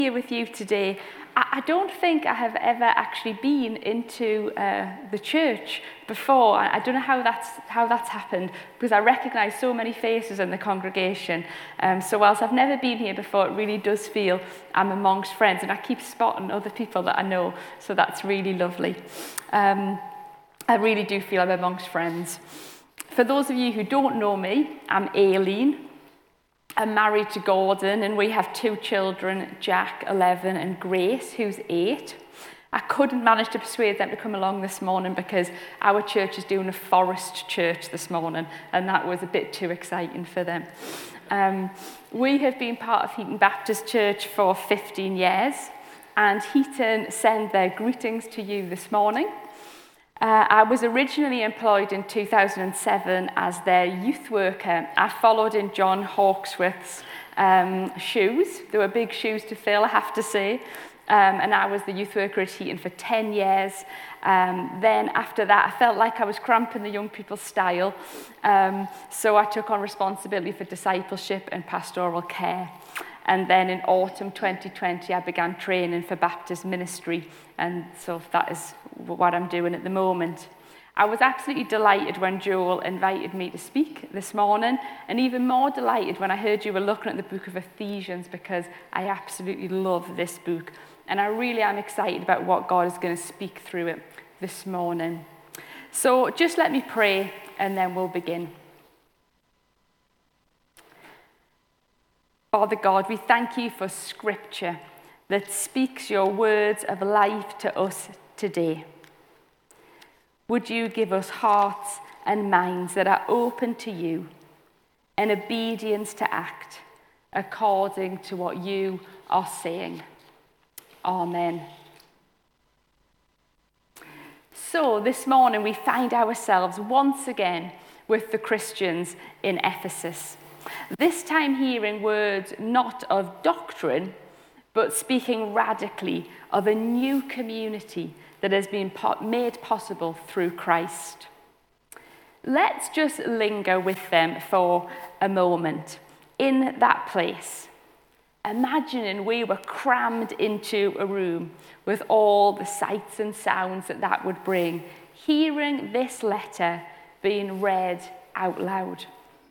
Here with you today. I don't think I have ever actually been into the church before. I don't know how that's happened, because I recognise so many faces in the congregation. So whilst I've never been here before, it really does feel I'm amongst friends, and I keep spotting other people that I know, so that's really lovely. I really do feel I'm amongst friends. For those of you who don't know me, I'm Aileen. I'm married to Gordon, and we have 2 children, Jack, 11, and Grace, who's 8. I couldn't manage to persuade them to come along this morning because our church is doing a forest church this morning, and that was a bit too exciting for them. We have been part of Heaton Baptist Church for 15 years, and Heaton send their greetings to you this morning. I was originally employed in 2007 as their youth worker. I followed in John Hawksworth's shoes. They were big shoes to fill, I have to say. And I was the youth worker at Heaton for 10 years. Then after that, I felt like I was cramping the young people's style. So I took on responsibility for discipleship and pastoral care. And then in autumn 2020, I began training for Baptist ministry. And so that is what I'm doing at the moment. I was absolutely delighted when Joel invited me to speak this morning, and even more delighted when I heard you were looking at the book of Ephesians, because I absolutely love this book. And I really am excited about what God is going to speak through it this morning. So just let me pray, and then we'll begin. Father God, we thank you for Scripture that speaks your words of life to us today. Would you give us hearts and minds that are open to you and obedience to act according to what you are saying. Amen. So this morning we find ourselves once again with the Christians in Ephesus. This time hearing words not of doctrine, but speaking radically of a new community that has been made possible through Christ. Let's just linger with them for a moment in that place, imagining we were crammed into a room with all the sights and sounds that would bring, hearing this letter being read out loud.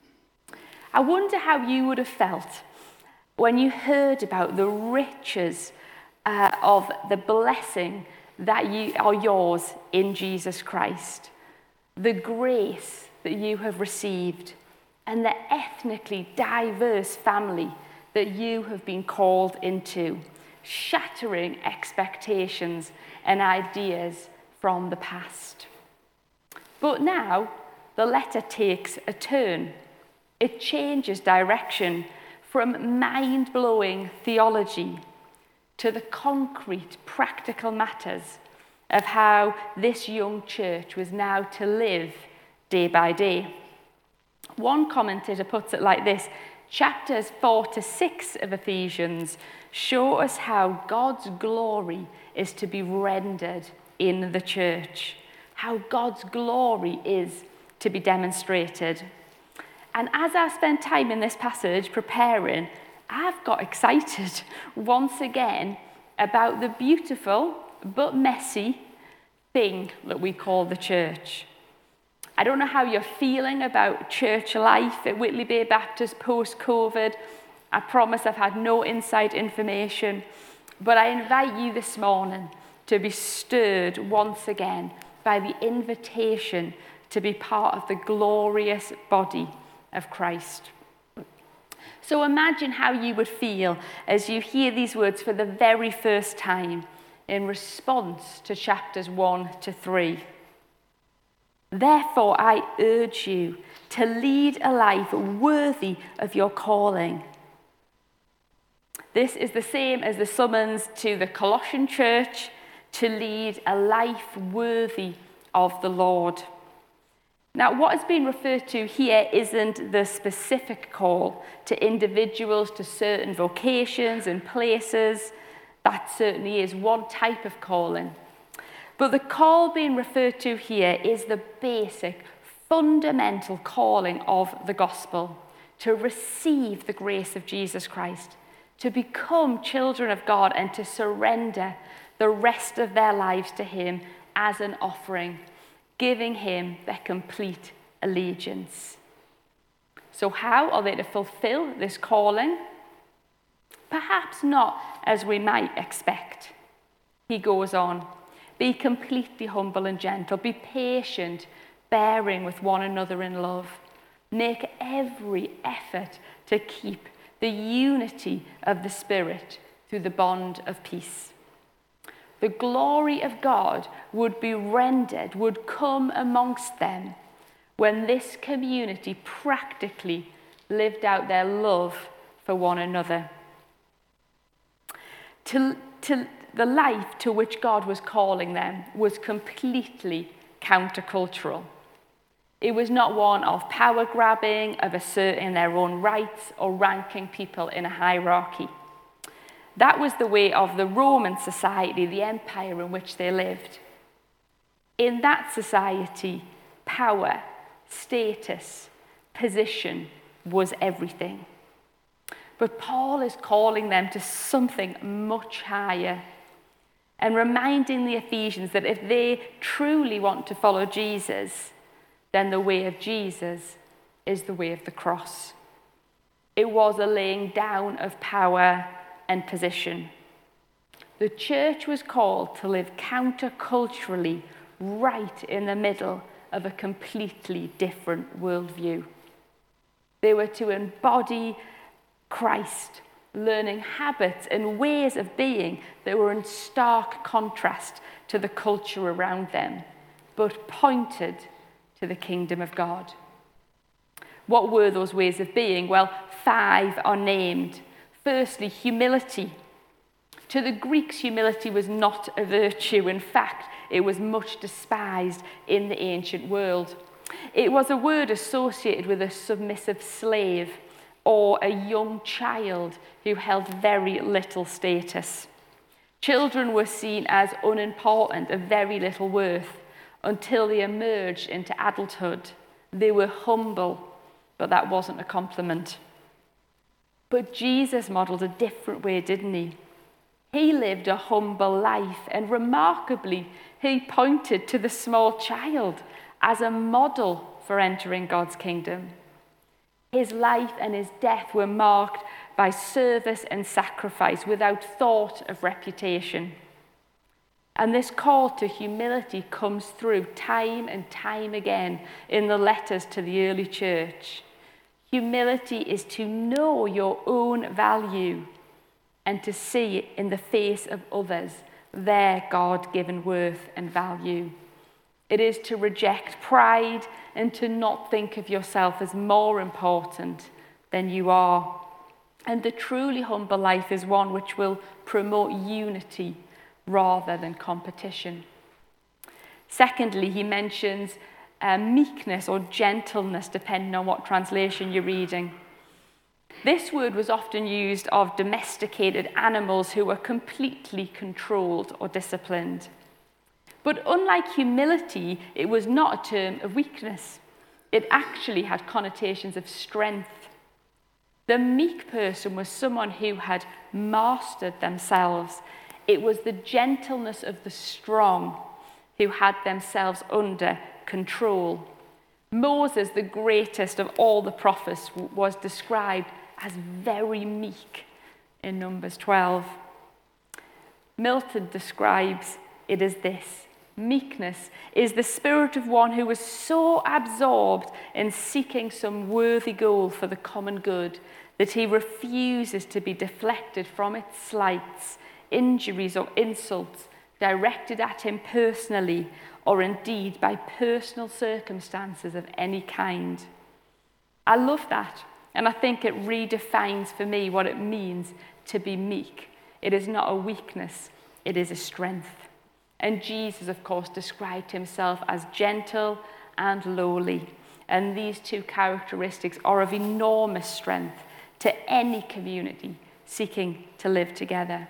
I wonder how you would have felt when you heard about the riches of the blessing that are yours in Jesus Christ, the grace that you have received, and the ethnically diverse family that you have been called into, shattering expectations and ideas from the past. But now the letter takes a turn. It changes direction from mind-blowing theology to the concrete, practical matters of how this young church was now to live day by day. One commentator puts it like this: chapters 4 to 6 of Ephesians show us how God's glory is to be rendered in the church, how God's glory is to be demonstrated. And as I spent time in this passage preparing, I've got excited once again about the beautiful but messy thing that we call the church. I don't know how you're feeling about church life at Whitley Bay Baptist post-COVID. I promise I've had no inside information, but I invite you this morning to be stirred once again by the invitation to be part of the glorious body of Christ. So imagine how you would feel as you hear these words for the very first time in response to chapters 1 to 3. Therefore, I urge you to lead a life worthy of your calling. This is the same as the summons to the Colossian church to lead a life worthy of the Lord. Now, what is being referred to here isn't the specific call to individuals to certain vocations and places. That certainly is one type of calling. But the call being referred to here is the basic, fundamental calling of the gospel, to receive the grace of Jesus Christ, to become children of God and to surrender the rest of their lives to him as an offering, giving him their complete allegiance. So how are they to fulfill this calling? Perhaps not as we might expect. He goes on, be completely humble and gentle, be patient, bearing with one another in love. Make every effort to keep the unity of the Spirit through the bond of peace. The glory of God would be rendered, would come amongst them when this community practically lived out their love for one another. To the life to which God was calling them was completely countercultural. It was not one of power grabbing, of asserting their own rights, or ranking people in a hierarchy. That was the way of the Roman society, the empire in which they lived. In that society, power, status, position was everything. But Paul is calling them to something much higher and reminding the Ephesians that if they truly want to follow Jesus, then the way of Jesus is the way of the cross. It was a laying down of power and position. The church was called to live counterculturally right in the middle of a completely different worldview. They were to embody Christ, learning habits and ways of being that were in stark contrast to the culture around them, but pointed to the kingdom of God. What were those ways of being? Well, 5 are named. Firstly, humility. To the Greeks, humility was not a virtue. In fact, it was much despised in the ancient world. It was a word associated with a submissive slave or a young child who held very little status. Children were seen as unimportant, of very little worth, until they emerged into adulthood. They were humble, but that wasn't a compliment. But Jesus modeled a different way, didn't he? He lived a humble life, and remarkably, he pointed to the small child as a model for entering God's kingdom. His life and his death were marked by service and sacrifice without thought of reputation. And this call to humility comes through time and time again in the letters to the early church. Humility is to know your own value and to see in the face of others their God-given worth and value. It is to reject pride and to not think of yourself as more important than you are. And the truly humble life is one which will promote unity rather than competition. Secondly, he mentions meekness or gentleness, depending on what translation you're reading. This word was often used of domesticated animals who were completely controlled or disciplined. But unlike humility, it was not a term of weakness. It actually had connotations of strength. The meek person was someone who had mastered themselves. It was the gentleness of the strong who had themselves under control. Moses, the greatest of all the prophets, was described as very meek in Numbers 12. Milton describes it as this: meekness is the spirit of one who is so absorbed in seeking some worthy goal for the common good that he refuses to be deflected from its slights, injuries, or insults directed at him personally, or indeed by personal circumstances of any kind. I love that, and I think it redefines for me what it means to be meek. It is not a weakness, it is a strength. And Jesus, of course, described himself as gentle and lowly, and these two characteristics are of enormous strength to any community seeking to live together.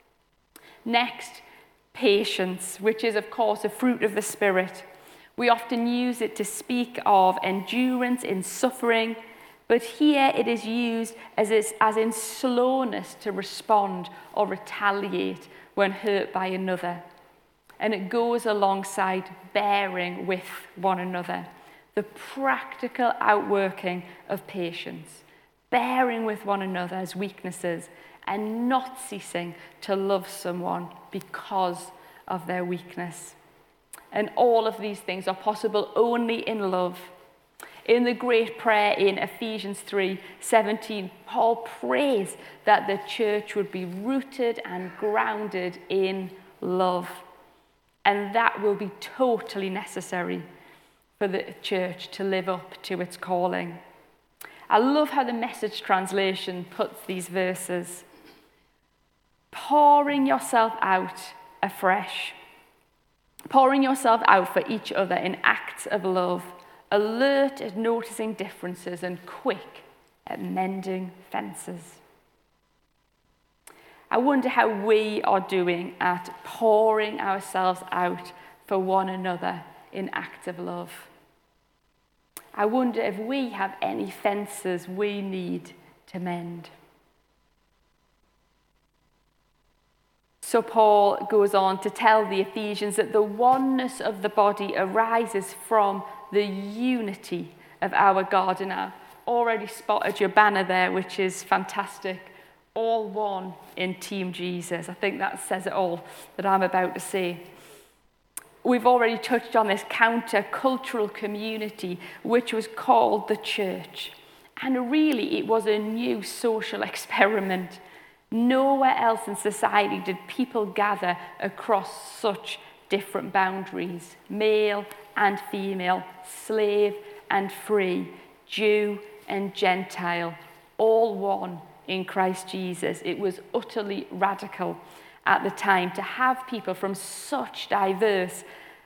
Next, patience, which is, of course, a fruit of the Spirit. We often use it to speak of endurance in suffering, But here it is used as in slowness to respond or retaliate when hurt by another. And it goes alongside bearing with one another, the practical outworking of patience, bearing with one another's weaknesses and not ceasing to love someone because of their weakness. And all of these things are possible only in love. In the great prayer in Ephesians 3:17, Paul prays that the church would be rooted and grounded in love. And that will be totally necessary for the church to live up to its calling. I love how the Message translation puts these verses. Pouring yourself out afresh. Pouring yourself out for each other in acts of love, alert at noticing differences and quick at mending fences. I wonder how we are doing at pouring ourselves out for one another in acts of love. I wonder if we have any fences we need to mend. So Paul goes on to tell the Ephesians that the oneness of the body arises from the unity of our God. And I've already spotted your banner there, which is fantastic. All one in Team Jesus. I think that says it all that I'm about to say. We've already touched on this counter-cultural community, which was called the church. And really, it was a new social experiment. Nowhere else in society did people gather across such different boundaries, male and female, slave and free, Jew and Gentile, all one in Christ Jesus. It was utterly radical at the time to have people from such diverse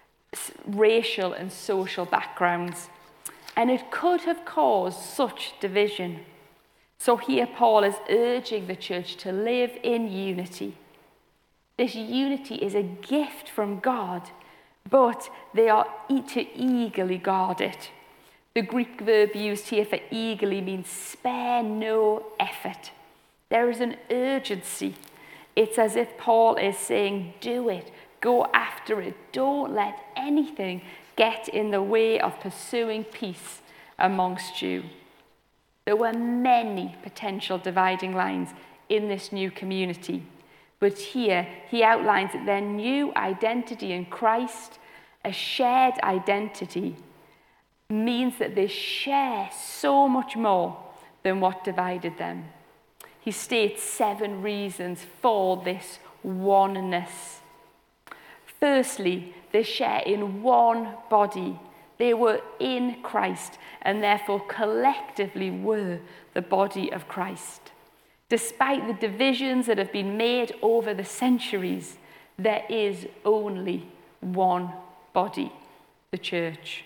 racial and social backgrounds. And it could have caused such division. So here Paul is urging the church to live in unity. This unity is a gift from God, but they are to eagerly guard it. The Greek verb used here for eagerly means spare no effort. There is an urgency. It's as if Paul is saying, do it, go after it. Don't let anything get in the way of pursuing peace amongst you. There were many potential dividing lines in this new community, but here he outlines that their new identity in Christ, a shared identity, means that they share so much more than what divided them. He states 7 reasons for this oneness. Firstly, they share in one body. They were in Christ and therefore collectively were the body of Christ. Despite the divisions that have been made over the centuries, there is only one body, the church.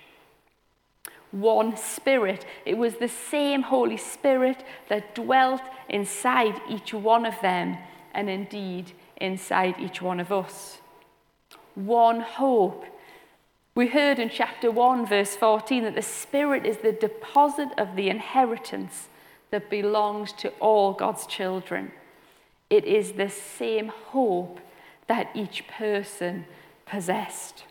One Spirit. It was the same Holy Spirit that dwelt inside each one of them and indeed inside each one of us. One hope. We heard in chapter 1, verse 14, that the Spirit is the deposit of the inheritance that belongs to all God's children. It is the same hope that each person possessed.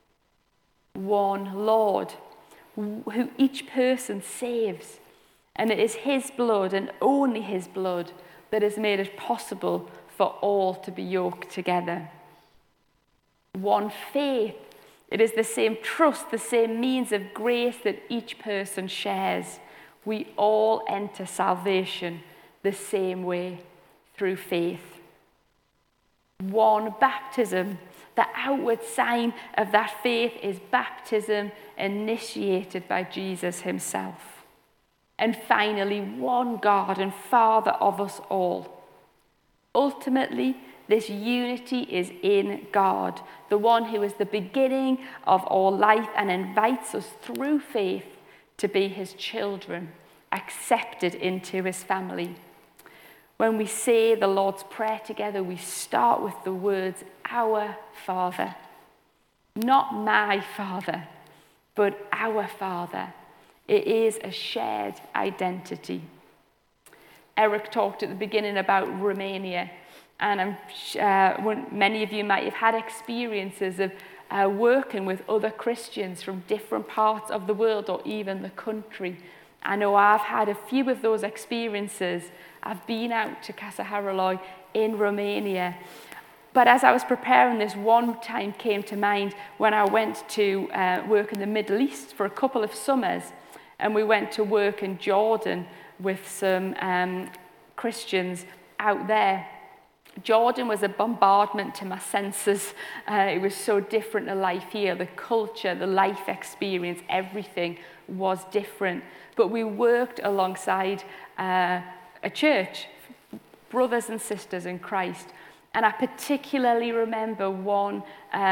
One Lord, who each person saves. And it is his blood and only his blood that has made it possible for all to be yoked together. One faith. It is the same trust, the same means of grace that each person shares. We all enter salvation the same way, through faith. One baptism. The outward sign of that faith is baptism initiated by Jesus himself. And finally, one God and Father of us all. Ultimately, this unity is in God, the one who is the beginning of all life and invites us through faith to be his children, accepted into his family. When we say the Lord's Prayer together, we start with the words, our Father. Not my Father, but our Father. It is a shared identity. Eric talked at the beginning about Romania, and many of you might have had experiences of working with other Christians from different parts of the world or even the country. I know I've had a few of those experiences. I've been out to Casa Haraloi in Romania. But as I was preparing this, one time came to mind when I went to work in the Middle East for a couple of summers, and we went to work in Jordan with some Christians out there. Jordan was a bombardment to my senses. It was so different to life here. The culture, the life experience, everything was different. But we worked alongside a church, brothers and sisters in Christ. And I particularly remember one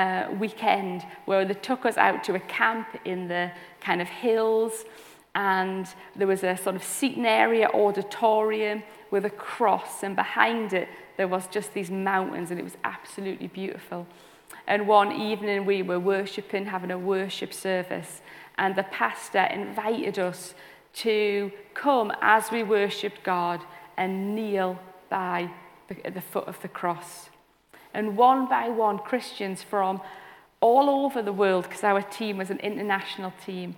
weekend where they took us out to a camp in the kind of hills, and there was a sort of seating area, auditorium with a cross, and behind it there was just these mountains, and it was absolutely beautiful. And one evening we were worshipping, having a worship service, and the pastor invited us to come as we worshipped God and kneel by at the foot of the cross. And one by one, Christians from all over the world, because our team was an international team,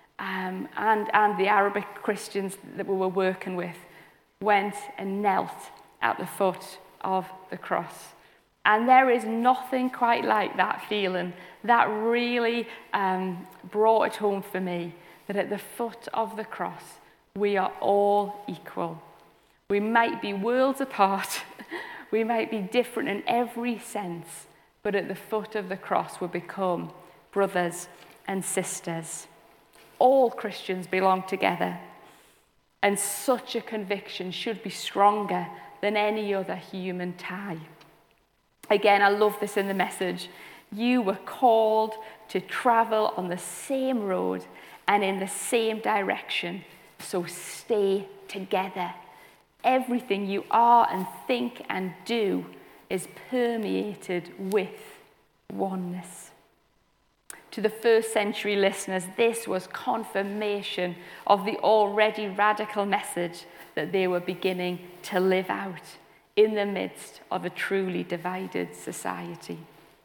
and the Arabic Christians that we were working with, went and knelt at the foot of the cross. And there is nothing quite like that feeling. That really brought it home for me, that at the foot of the cross, we are all equal. We might be worlds apart, we might be different in every sense, but at the foot of the cross we become brothers and sisters. All Christians belong together, and such a conviction should be stronger than any other human tie. Again, I love this in the message. You were called to travel on the same road and in the same direction, so stay together. Everything you are and think and do is permeated with oneness. To the first century listeners, this was confirmation of the already radical message that they were beginning to live out in the midst of a truly divided society.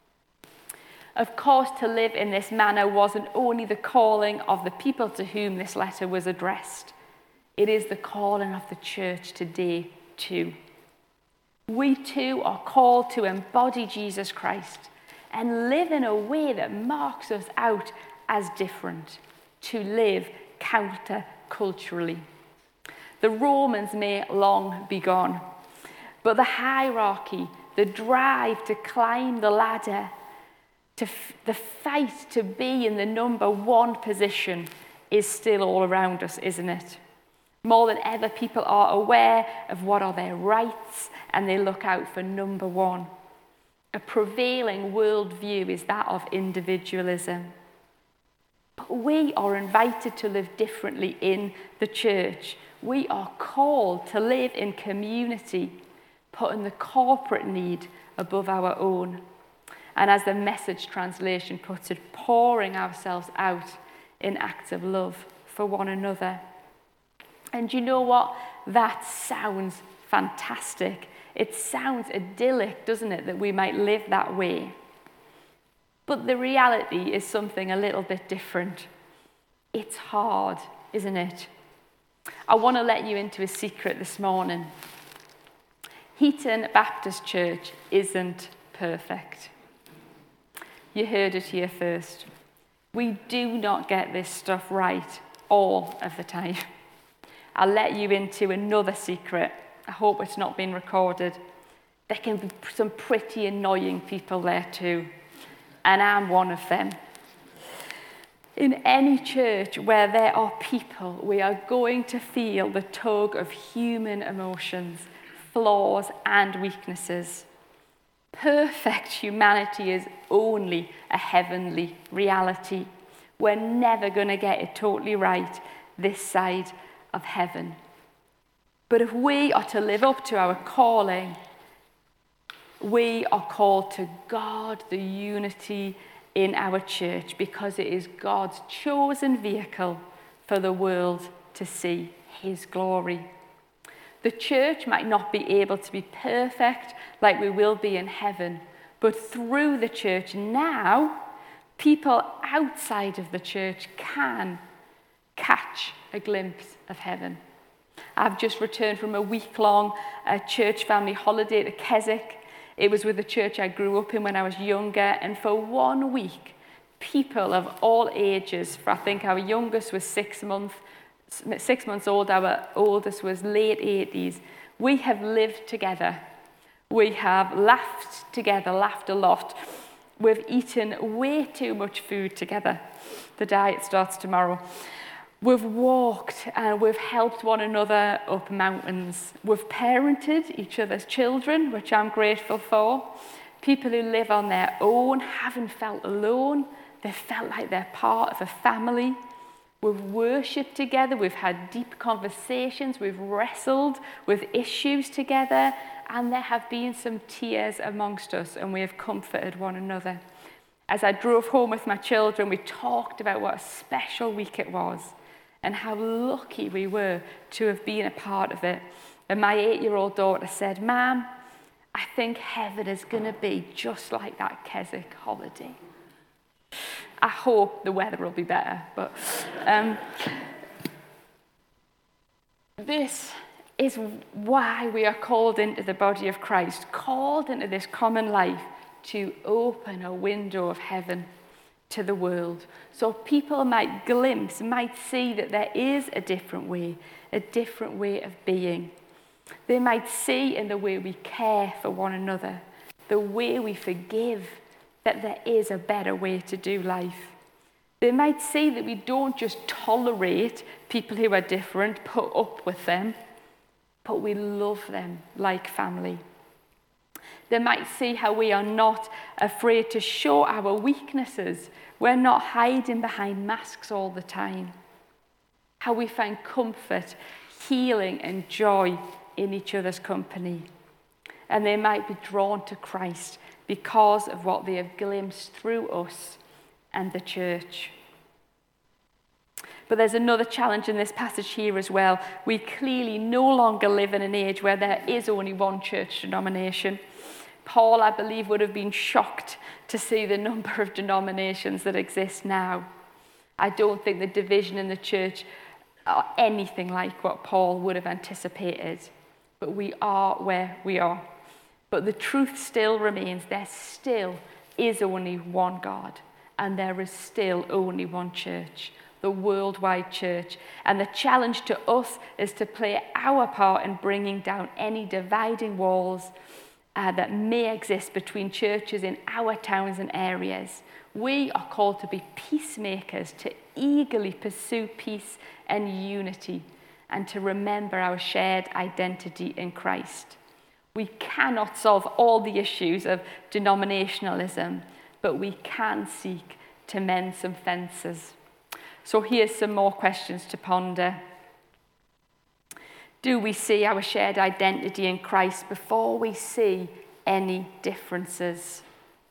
Of course, to live in this manner wasn't only the calling of the people to whom this letter was addressed. It is the calling of the church today too. We too are called to embody Jesus Christ and live in a way that marks us out as different, to live counter-culturally. The Romans may long be gone, but the hierarchy, the drive to climb the ladder, the fight to be in the number one position is still all around us, isn't it? More than ever, people are aware of what are their rights, and they look out for number one. A prevailing worldview is that of individualism. But we are invited to live differently in the church. We are called to live in community, putting the corporate need above our own. And as the Message translation puts it, pouring ourselves out in acts of love for one another. And you know what? That sounds fantastic. It sounds idyllic, doesn't it, that we might live that way? But the reality is something a little bit different. It's hard, isn't it? I want to let you into a secret this morning. Heaton Baptist Church isn't perfect. You heard it here first. We do not get this stuff right all of the time. I'll let you into another secret. I hope it's not been recorded. There can be some pretty annoying people there too, and I'm one of them. In any church where there are people, we are going to feel the tug of human emotions, flaws and weaknesses. Perfect humanity is only a heavenly reality. We're never going to get it totally right this side of heaven. But if we are to live up to our calling, we are called to guard the unity in our church, because it is God's chosen vehicle for the world to see his glory. The church might not be able to be perfect like we will be in heaven, but through the church now, people outside of the church can catch a glimpse of heaven. I've just returned from a week-long church family holiday to Keswick. It was with the church I grew up in when I was younger, and for 1 week, people of all ages, for I think our youngest was 6 months old, our oldest was late 80s, we have lived together. We have laughed together, laughed a lot. We've eaten way too much food together. The diet starts tomorrow. We've walked and we've helped one another up mountains. We've parented each other's children, which I'm grateful for. People who live on their own haven't felt alone. They've felt like they're part of a family. We've worshipped together. We've had deep conversations. We've wrestled with issues together. And there have been some tears amongst us, and we have comforted one another. As I drove home with my children, we talked about what a special week it was and how lucky we were to have been a part of it. And my 8-year-old daughter said, "Mom, I think heaven is going to be just like that Keswick holiday." I hope the weather will be better, but this is why we are called into the body of Christ, called into this common life to open a window of heaven to the world, so people might glimpse, might see that there is a different way of being. They might see in the way we care for one another, the way we forgive, that there is a better way to do life. They might see that we don't just tolerate people who are different, put up with them, but we love them like family. They might see how we are not afraid to show our weaknesses. We're not hiding behind masks all the time. How we find comfort, healing, and joy in each other's company. And they might be drawn to Christ because of what they have glimpsed through us and the church. But there's another challenge in this passage here as well. We clearly no longer live in an age where there is only one church denomination. Paul, I believe, would have been shocked to see the number of denominations that exist now. I don't think the division in the church are anything like what Paul would have anticipated. But we are where we are. But the truth still remains, there still is only one God, and there is still only one church, the worldwide church. And the challenge to us is to play our part in bringing down any dividing walls that may exist between churches in our towns and areas. We are called to be peacemakers, to eagerly pursue peace and unity, and to remember our shared identity in Christ. We cannot solve all the issues of denominationalism, but we can seek to mend some fences. So here's some more questions to ponder. Do we see our shared identity in Christ before we see any differences?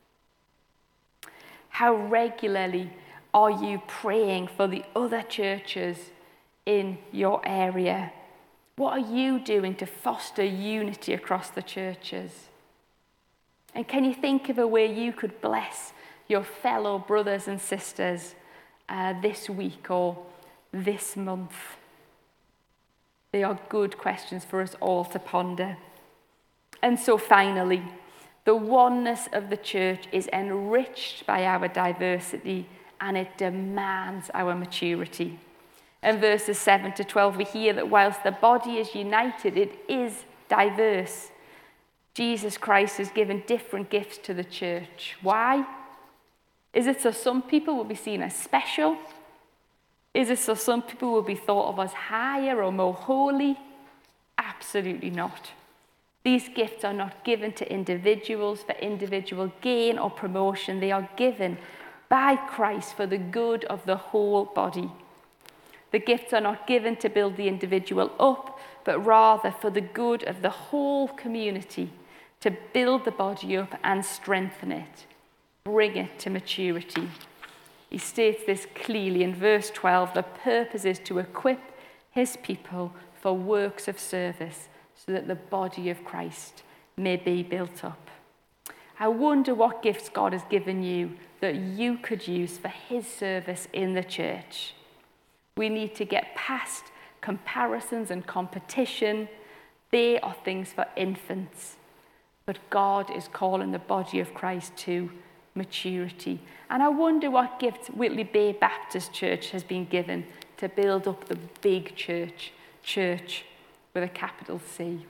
How regularly are you praying for the other churches in your area? What are you doing to foster unity across the churches? And can you think of a way you could bless your fellow brothers and sisters this week or this month? They are good questions for us all to ponder. And so finally, the oneness of the church is enriched by our diversity, and it demands our maturity. In verses 7 to 12, we hear that whilst the body is united, it is diverse. Jesus Christ has given different gifts to the church. Why? Is it so some people will be seen as special? Is it so some people will be thought of as higher or more holy? Absolutely not. These gifts are not given to individuals for individual gain or promotion. They are given by Christ for the good of the whole body. The gifts are not given to build the individual up, but rather for the good of the whole community, to build the body up and strengthen it, bring it to maturity. He states this clearly in verse 12. The purpose is to equip his people for works of service so that the body of Christ may be built up. I wonder what gifts God has given you that you could use for his service in the church. We need to get past comparisons and competition. They are things for infants. But God is calling the body of Christ to maturity. And I wonder what gifts Whitley Bay Baptist Church has been given to build up the big church with a capital C.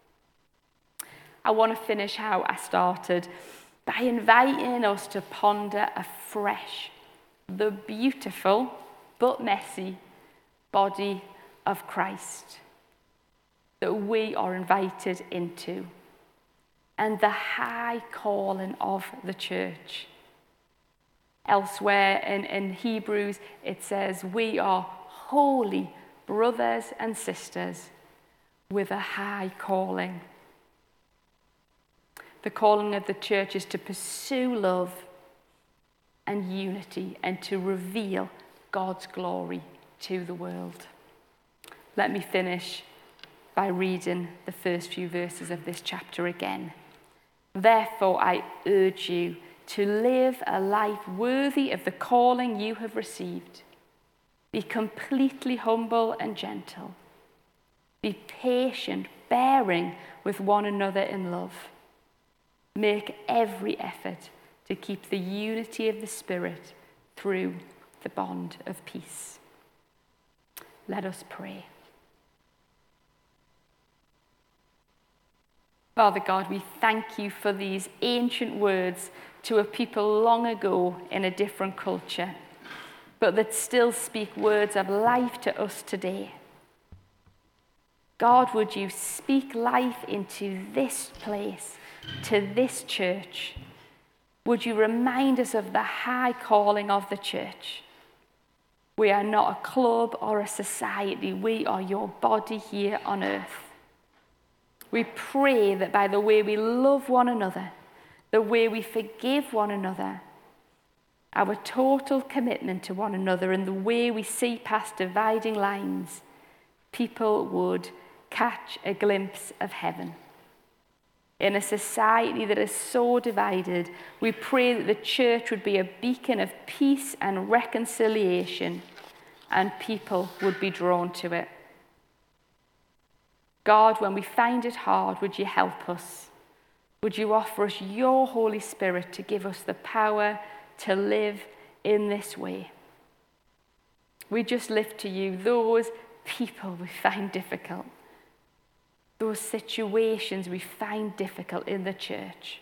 I want to finish how I started by inviting us to ponder afresh the beautiful but messy body of Christ that we are invited into, and the high calling of the church. Elsewhere in Hebrews, it says, we are holy brothers and sisters with a high calling. The calling of the church is to pursue love and unity and to reveal God's glory to the world. Let me finish by reading the first few verses of this chapter again. Therefore, I urge you to live a life worthy of the calling you have received. Be completely humble and gentle. Be patient, bearing with one another in love. Make every effort to keep the unity of the Spirit through the bond of peace. Let us pray. Father God, we thank you for these ancient words to a people long ago in a different culture, but that still speak words of life to us today. God, would you speak life into this place, to this church? Would you remind us of the high calling of the church? We are not a club or a society. We are your body here on earth. We pray that by the way we love one another, the way we forgive one another, our total commitment to one another, and the way we see past dividing lines, people would catch a glimpse of heaven. In a society that is so divided, we pray that the church would be a beacon of peace and reconciliation, and people would be drawn to it. God, when we find it hard, would you help us? Would you offer us your Holy Spirit to give us the power to live in this way? We just lift to you those people we find difficult, those situations we find difficult in the church.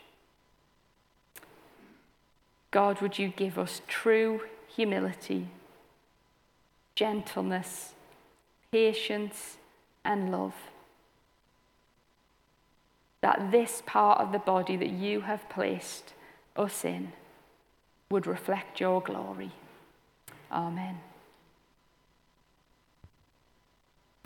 God, would you give us true humility, gentleness, patience, and love, that this part of the body that you have placed us in would reflect your glory. Amen.